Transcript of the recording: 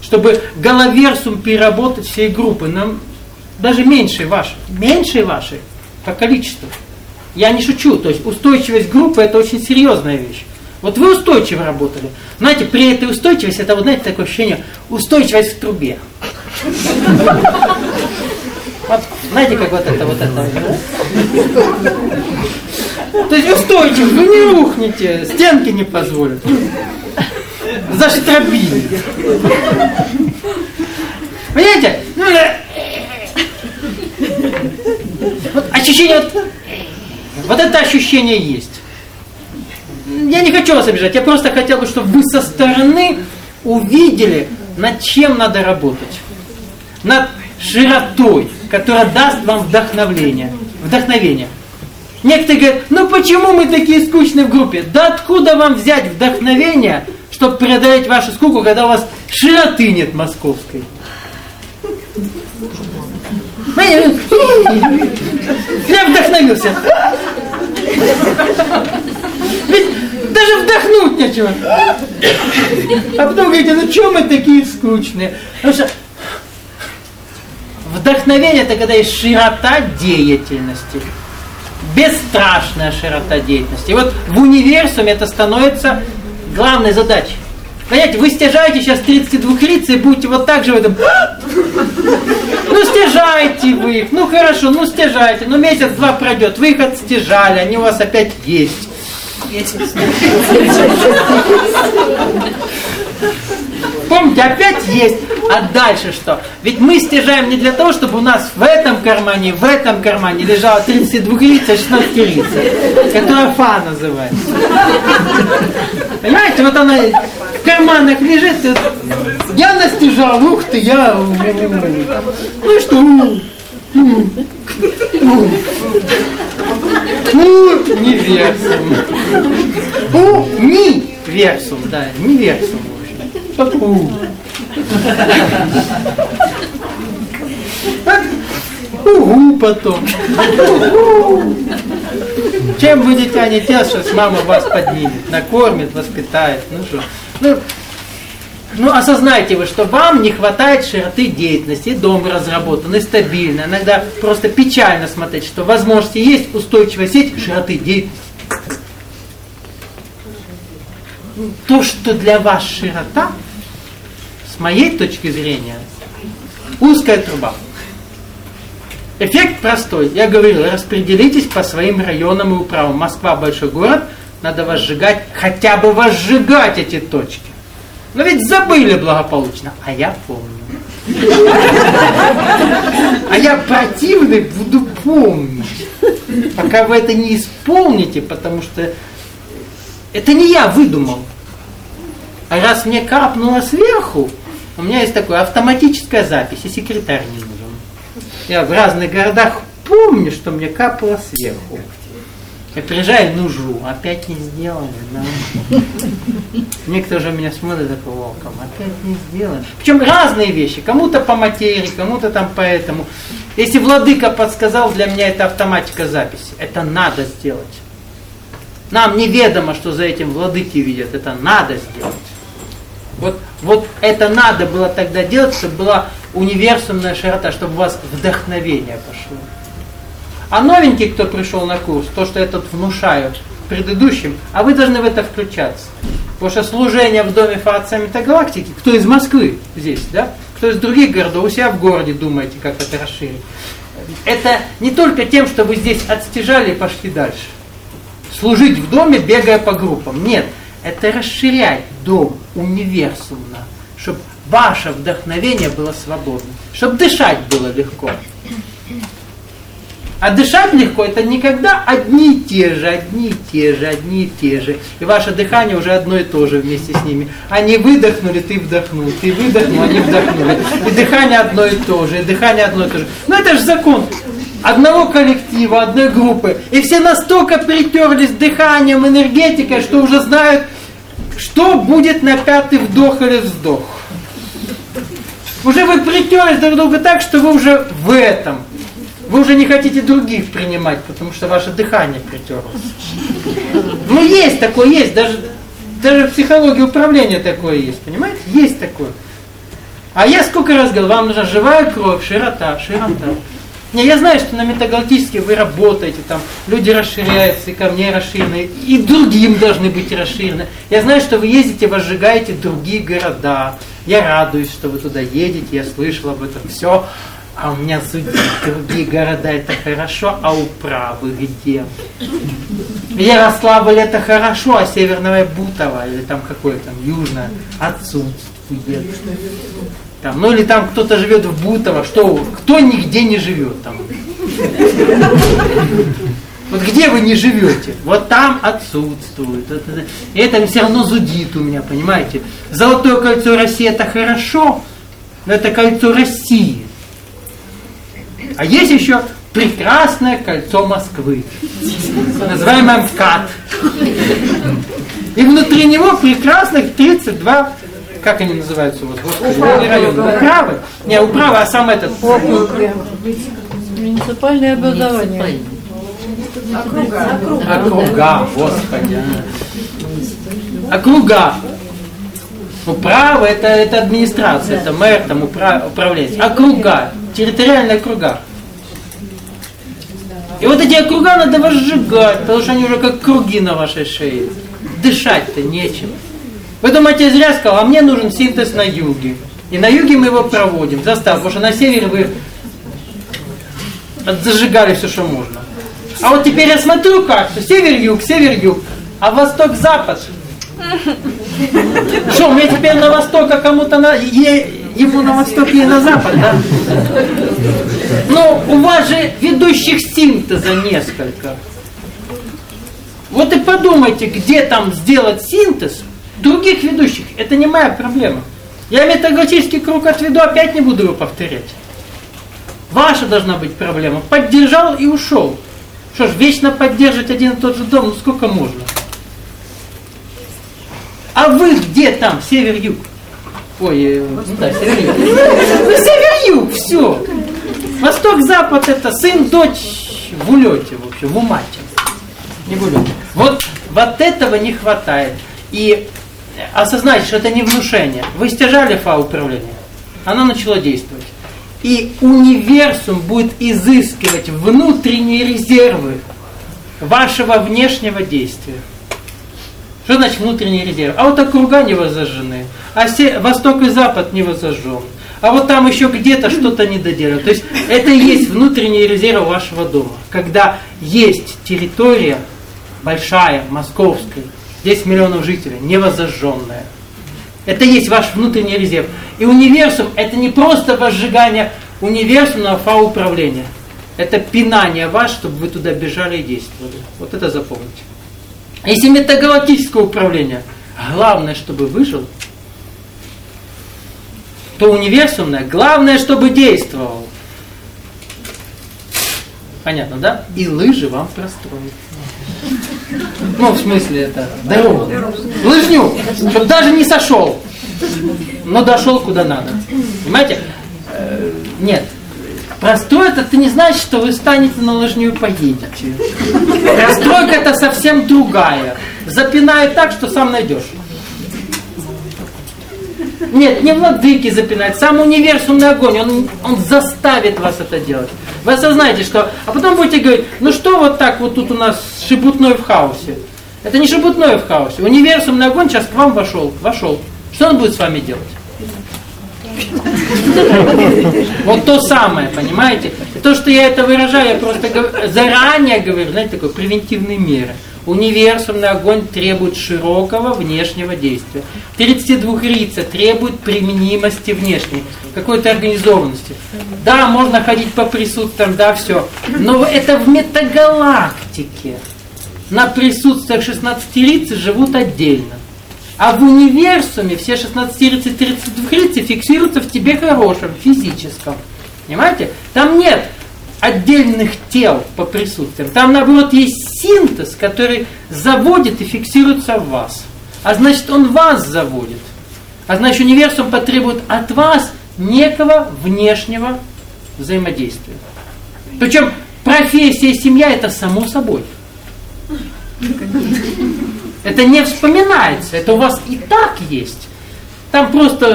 чтобы головерсум переработать всей группы. Нам даже меньше вашей по количеству. Я не шучу, то есть устойчивость группы это очень серьезная вещь. Вот вы устойчиво работали. Знаете, при этой устойчивости, это вот знаете такое ощущение, устойчивость в трубе. Вот, знаете, как вот это. То есть устойчивость, вы не рухнете, стенки не позволят. Заштробили. Понимаете? Вот ощущение, вот это ощущение есть. Я не хочу вас обижать, я просто хотел бы, чтобы вы со стороны увидели, над чем надо работать. Над широтой, которая даст вам вдохновение. Некоторые говорят, ну почему мы такие скучные в группе? Да откуда вам взять вдохновение, чтобы преодолеть вашу скуку, когда у вас широты нет московской? Я вдохновился. Ведь даже вдохнуть нечего. А потом говорите, ну что мы такие скучные? Потому что вдохновение это когда есть широта деятельности. Бесстрашная широта деятельности. И вот в универсуме это становится главной задачей. Понимаете, вы стяжаете сейчас 32 лица и будете вот так же в этом. Ну стяжайте вы их, ну хорошо, ну стяжайте, ну месяц-два пройдет, вы их отстяжали, они у вас опять есть. Помните, опять есть. А дальше что? Ведь мы стяжаем не для того, чтобы у нас в этом кармане лежало 32 лица, 16 лица, которая фа называется. Понимаете, вот она в карманах лежит, я настяжал, ух ты, я... Ну и что? Универсум. Универсум, да, неверсум. Потом. Чем вы, дитя, не те, что мама вас поднимет, накормит, воспитает. Ну что? Ну, осознайте вы, что вам не хватает широты деятельности, и дом разработан, и стабильно. Иногда просто печально смотреть, что возможности есть, устойчивая сеть, широты деятельности. То, что для вас широта, с моей точки зрения, узкая труба. Эффект простой. Я говорил, распределитесь по своим районам и управам. Москва большой город, надо возжигать, хотя бы возжигать эти точки. Но ведь забыли благополучно. А я помню. А я противный буду помнить. Пока вы это не исполните, потому что это не я выдумал. А раз мне капнуло сверху, у меня есть такая автоматическая запись, и секретарь не нужен. Я в разных городах помню, что мне капало сверху. Я приезжаю, нужу, опять не сделали. Да. Некоторые же меня смотрят такой волком, опять не сделали. Причем разные вещи, кому-то по материи, кому-то там по этому. Если владыка подсказал, для меня это автоматика записи. Это надо сделать. Нам неведомо, что за этим владыки видят, это надо сделать. Вот это надо было тогда делать, чтобы была универсумная широта, чтобы у вас вдохновение пошло. А новенький, кто пришел на курс, то, что я тут внушаю предыдущим, а вы должны в это включаться. Потому что служение в доме Фаацамита Галактики, кто из Москвы здесь, да? Кто из других городов, у себя в городе думаете, как это расширить. Это не только тем, что вы здесь отстяжали и пошли дальше. Служить в доме, бегая по группам. Нет, это расширять дом универсумно, чтобы ваше вдохновение было свободно, чтобы дышать было легко. А дышать легко, это никогда одни и те же. И ваше дыхание уже одно и то же вместе с ними. Они выдохнули, ты вдохнул, ты выдохнул, они вдохнули. И дыхание одно и то же, Ну это же закон одного коллектива, одной группы. И все настолько притерлись дыханием, энергетикой, что уже знают, что будет на пятый вдох или вздох. Уже вы притерлись друг к другу так, что вы уже в этом. Вы уже не хотите других принимать, потому что ваше дыхание притерлось. Ну есть такое, есть. Даже в психологии управления такое есть, понимаете? Есть такое. А я сколько раз говорил, вам нужна живая кровь, широта. Не, я знаю, что на метагалактически вы работаете, там люди расширяются, и ко мне расширены, и другим должны быть расширены. Я знаю, что вы ездите, возжигаете другие города. Я радуюсь, что вы туда едете, я слышал об этом все. А у меня зудит, другие города это хорошо, а управы где? Ярославль это хорошо, а Северное Бутово, или там какое там, Южное, отсутствует. Там, ну или там кто-то живет в Бутово, кто нигде не живет там. Вот где вы не живете, вот там отсутствует. И это все равно зудит у меня, понимаете. Золотое кольцо России это хорошо, но это кольцо России. А есть еще прекрасное кольцо Москвы, называемое МКАД. И внутри него прекрасных 32, как они называются, вот, управы. Не, управы, а сам этот. Муниципальное образование. Округа, господи. Округа. Управа это администрация, это мэр, там управление. Округа, территориальные округа. И вот эти округа надо возжигать, потому что они уже как круги на вашей шее. Дышать-то нечем. Вы думаете, я зря сказал, а мне нужен синтез на юге. И на юге мы его проводим, потому что на севере вы зажигали все, что можно. А вот теперь я смотрю карту, север-юг, а восток-запад. Что, мне теперь на восток, а кому-то ему на восток и на запад, да? Но у вас же ведущих синтеза несколько. Вот и подумайте, где там сделать синтез других ведущих. Это не моя проблема. Я метагалактический круг отведу, опять не буду его повторять. Ваша должна быть проблема. Поддержал и ушел. Что ж, вечно поддерживать один и тот же дом, ну сколько можно? А вы где там, север-юг? Ой, да, север-юг. Ну, север-юг, все. Восток-запад это сын, дочь в улете, в общем, в умате. Не в улете. Вот этого не хватает. И осознайте, что это не внушение. Вы стяжали фау-управление, оно начало действовать. И универсум будет изыскивать внутренние резервы вашего внешнего действия. Что значит внутренний резерв? А вот округа не возожжены, а восток и запад не возожжен. А вот там еще где-то что-то не доделано. То есть это и есть внутренний резерв вашего дома. Когда есть территория большая, московская, 10 миллионов жителей, не возожженная. Это есть ваш внутренний резерв. И универсум это не просто возжигание универсумного фау-управления. Это пинание вас, чтобы вы туда бежали и действовали. Вот это запомните. Если метагалактическое управление, главное, чтобы выжил, то универсумное, главное, чтобы действовал. Понятно, да? И лыжи вам простроят. Ну, в смысле, это дорогу. Лыжню, чтобы даже не сошел, но дошел куда надо. Понимаете? Нет. Простроить это не значит, что вы станете на лыжню и поедете. Простройка это совсем другая. Запинает так, что сам найдешь. Нет, не владыки запинает, сам универсумный огонь, он заставит вас это делать. Вы осознаете, что... А потом будете говорить, ну что вот так вот тут у нас шебутной в хаосе. Это не шебутной в хаосе. Универсумный огонь сейчас к вам вошел. Что он будет с вами делать? Вот то самое, понимаете? То, что я это выражаю, я просто заранее говорю, знаете, такой превентивные меры. Универсумный огонь требует широкого внешнего действия. 32-рица требует применимости внешней, какой-то организованности. Да, можно ходить по присутствиям, да, все. Но это в метагалактике. На присутствиях 16-рицы живут отдельно. А в универсуме все 16-рицы и 32-рицы фиксируются в тебе хорошем, физическом. Понимаете? Там нет отдельных тел по присутствиям. Там, наоборот, есть синтез, который заводит и фиксируется в вас. А значит, он вас заводит. А значит, универсум потребует от вас некого внешнего взаимодействия. Причем профессия и семья это само собой. Это не вспоминается, это у вас и так есть. Там просто